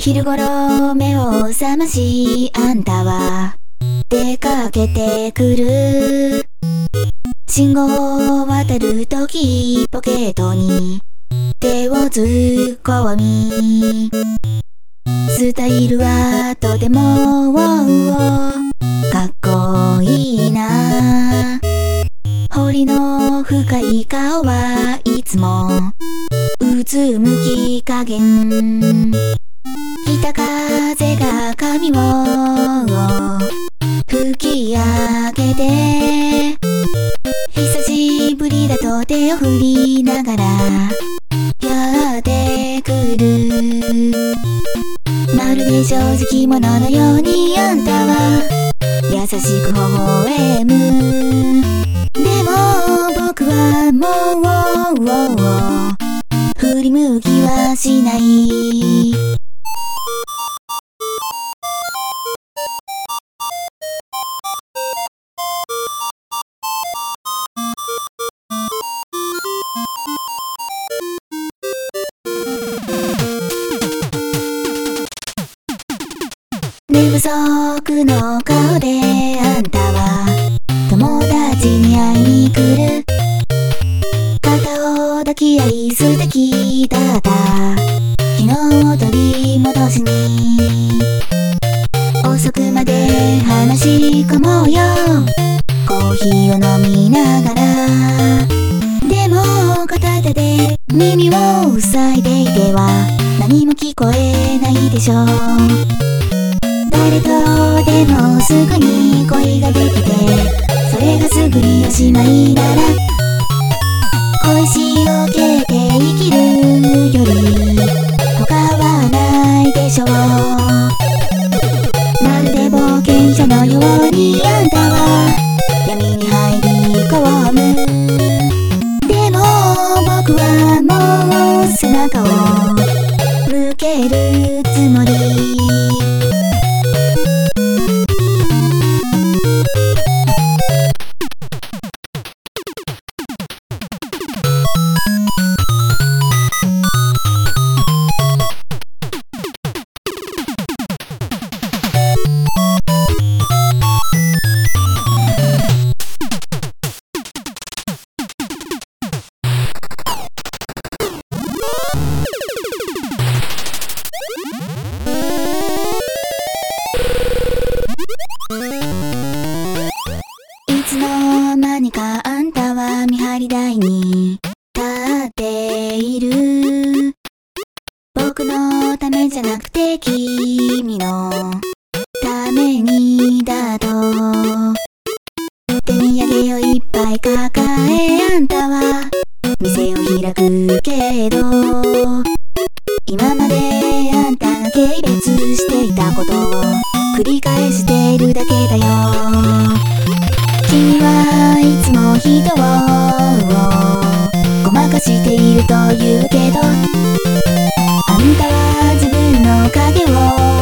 昼頃目を覚ましあんたは出かけてくる。信号を渡るときポケットに手を突っ込み、スタイルはとてもかっこいいな。彫りの深い顔はいつもうつむき加減。北風が髪を吹き上げて、久しぶりだと手を振りながらやってくる。まるで正直者のようにあんたは優しく微笑む。でも僕はもう振り向きはしない。寝不足の顔であんたは友達に会いに来る。肩を抱き合い素敵だった昨日を取り戻しに、遅くまで話し込もうよ、コーヒーを飲みながら。でも片手で耳を塞いでいては何も聞こえないでしょう。誰とでもすぐに恋ができて、それがすぐにおしまいなら恋しをけて生きるより他はないでしょう。まるで冒険者のようにあんたは闇に入り込む。でも僕はもう背中を向けるつもり。いつの間にかあんたは見張り台に立っている。僕のためじゃなくて君のためにだと。手土産をいっぱい抱えあんたは店を開くけど、今まであんたが軽蔑していたことを繰り返しているだけだよ。君はいつも人をごまかしていると言うけど、あんたは自分の影を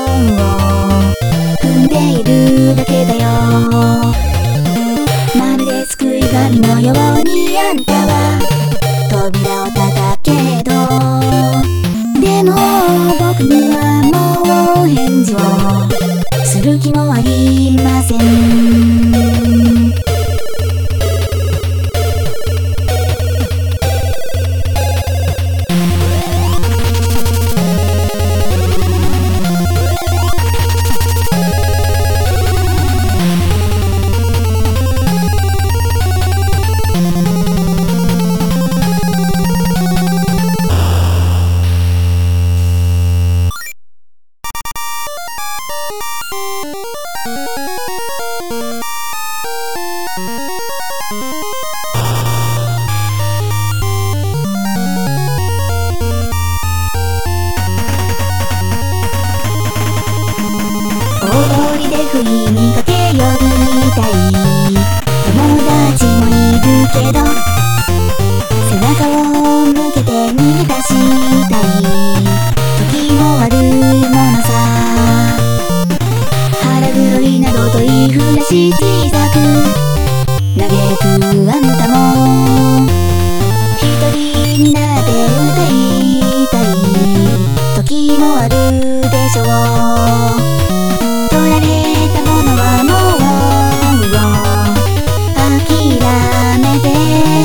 踏んでいるだけだよ。まるで救い神のようにあんたは扉を叩くけど、でも僕にはもう返事をする気もありません。大通りで不意に駆け寄りたい友達もいるけど、背中を向けて逃げ出したい時もあるものさ。腹黒いなどと言いふらし小さく嘆くあんたも、一人になって歌いたい時もあるでしょう。 しょう。取られたものはもう諦めて、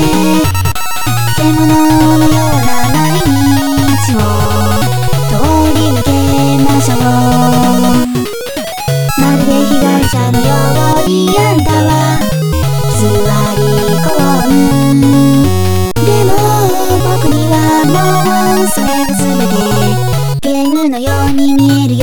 獣のような毎日を通り抜けましょう。まるで被害者のようにあんたは座り込む。でも僕にはもうそれが全てゲームのように見えるよ。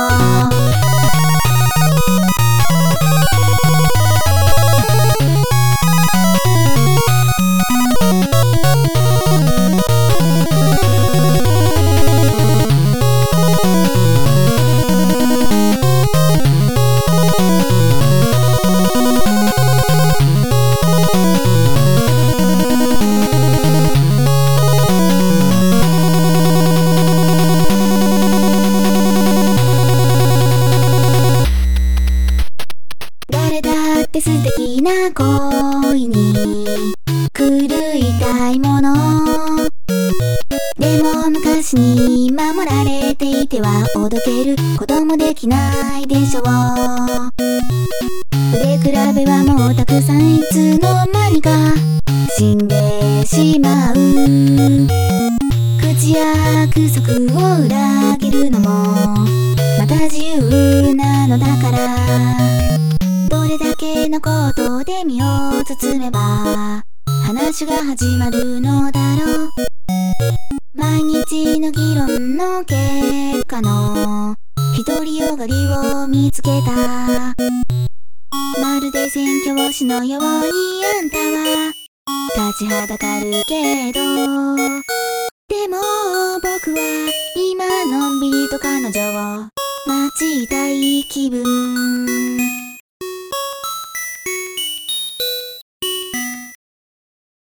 誰だって素敵な恋に狂いたいもの。でも昔に守られていてはおどけることもできないでしょう。腕比べはもうたくさんいつの間にか死んでしまう。口約束を裏切るのもまた自由なのだから。どれだけのことで身を包めば話が始まるのだろう。毎日の議論の結果の独りよがりを見つけた。まるで宣教師のようにあんたは立ちはだかるけど、でも僕は今のんびりと彼女を待ちたい気分。